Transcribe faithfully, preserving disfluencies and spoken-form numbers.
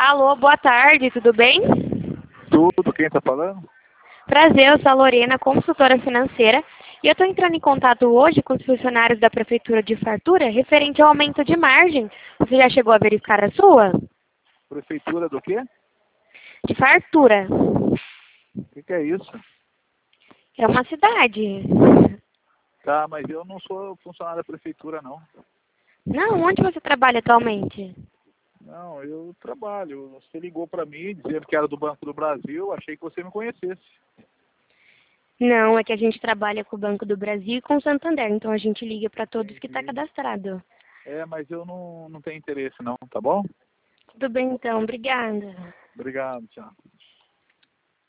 Alô, boa tarde, tudo bem? Tudo, quem está falando? Prazer, eu sou a Lorena, consultora financeira, e eu estou entrando em contato hoje com os funcionários da Prefeitura de Fartura referente ao aumento de margem. Você já chegou a verificar a sua? Prefeitura do quê? De Fartura. O que, que é isso? É uma cidade. Tá, mas eu não sou funcionário da prefeitura, não. Não, onde você trabalha atualmente? Não, eu trabalho. Você ligou para mim dizendo que era do Banco do Brasil, achei que você me conhecesse. Não, é que a gente trabalha com o Banco do Brasil e com o Santander, então a gente liga para todos que está Entendi. cadastrado. É, mas eu não, não tenho interesse, não, tá bom? Tudo bem então, obrigada. Obrigado, tchau.